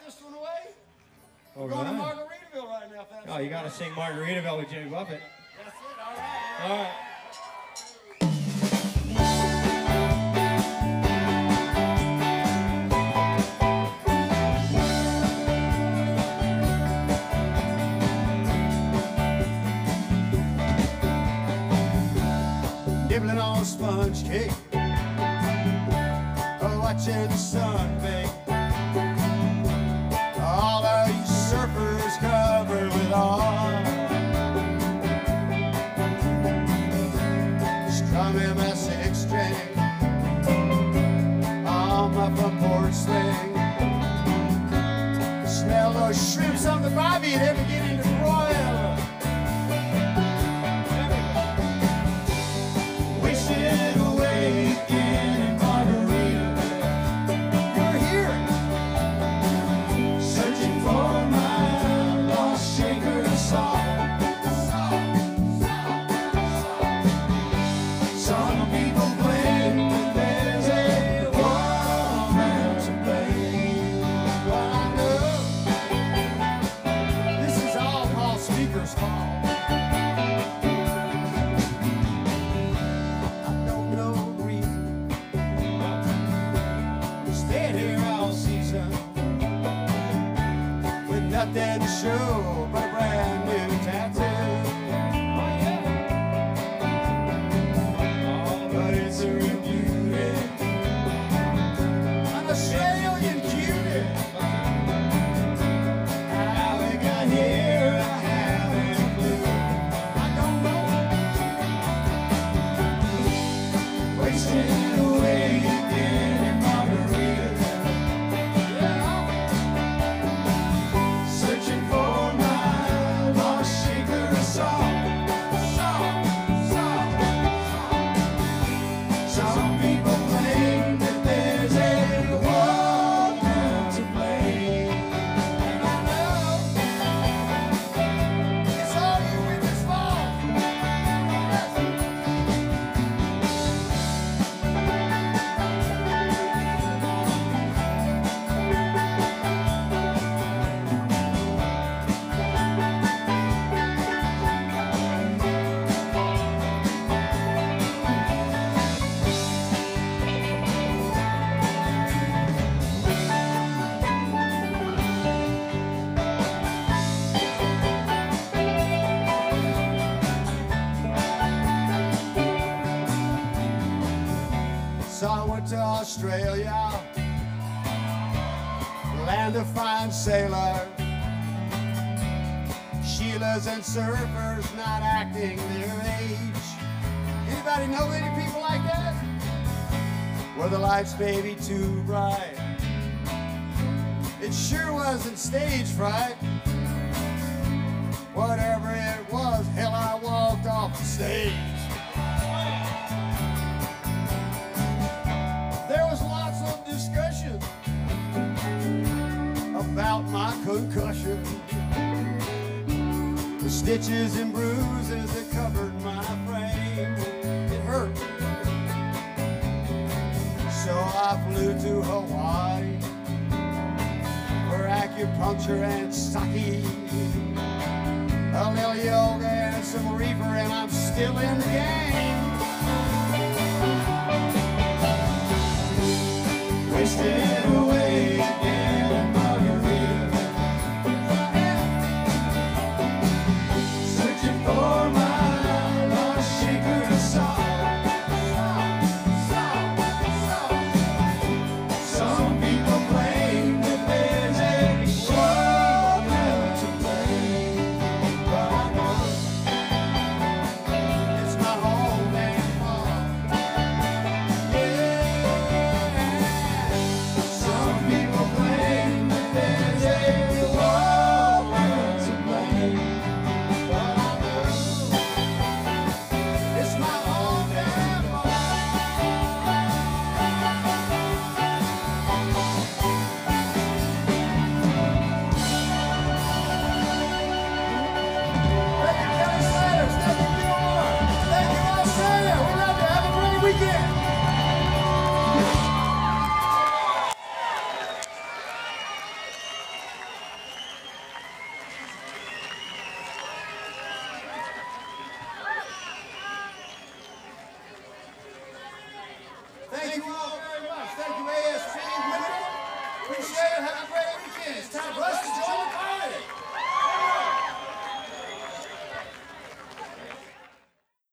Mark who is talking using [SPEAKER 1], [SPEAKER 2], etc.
[SPEAKER 1] this one away.
[SPEAKER 2] All
[SPEAKER 1] We're going to
[SPEAKER 2] right.
[SPEAKER 1] Margaritaville right now. If that's
[SPEAKER 2] Oh, you got to sing Margaritaville with Jimmy Buffett.
[SPEAKER 1] That's it. All right.
[SPEAKER 2] All right.
[SPEAKER 1] Nibbling on sponge cake, watching the sun bake. All of you surfers covered with awe, strumming my six string on my front porch swing. Smell those shrimps on the barbie, they're beginning to broil. Wasted away again in Margaritaville. You're here, searching for my lost shaker of salt. Some people claim that there's a woman to blame. Well, I know this is all Paul Speaker's fault. Nothing to show but a brand new tattoo. But it's a real beauty, an Australian cutie. How we got here, I haven't a clue. I don't know. Wasting away again in Margaritaville. So I went to Australia, land of fine sailors, Sheilas and surfers not acting their age. Anybody know any people like that? Were the lights maybe too bright? It sure wasn't stage fright. Whatever it was, hell, I walked off the stage. There was lots of discussion about my concussion, the stitches and bruises that covered my frame. It hurt. So I flew to Hawaii for acupuncture and sake, a little yoga and some reefer, and I'm still in the game. Wasted away again in Margaritaville. Searching for my lost shaker of salt. Some people claim that there's a woman to blame, but I know it's not home anymore. Yeah. So Thank you all very much. Thank you, ASP. Appreciate it. Have a great weekend. It's time for